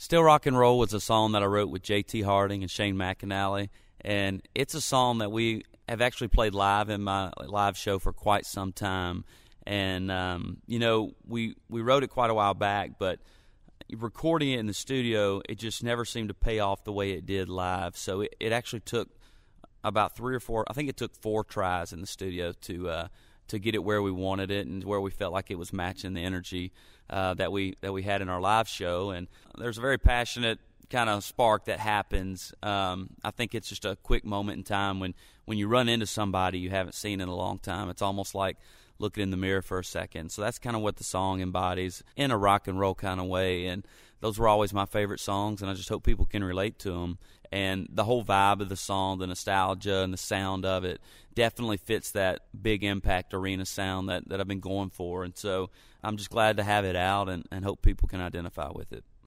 Still Rock and Roll was a song that I wrote with J.T. Harding and Shane McAnally, and it's a song that we have actually played live in my live show for quite some time. And, we wrote it quite a while back, but recording it in the studio, it just never seemed to pay off the way it did live. So it actually took about 3 or 4, I think it took 4 tries in the studio to get it where we wanted it and where we felt like it was matching the energy that we had in our live show. And there's a very passionate kind of spark that happens. I think it's just a quick moment in time when you run into somebody you haven't seen in a long time. It's almost like looking in the mirror for a second. So that's kind of what the song embodies in a rock and roll kind of way. And those were always my favorite songs, and I just hope people can relate to them. And the whole vibe of the song, the nostalgia and the sound of it definitely fits that big impact arena sound that I've been going for. And so I'm just glad to have it out and hope people can identify with it.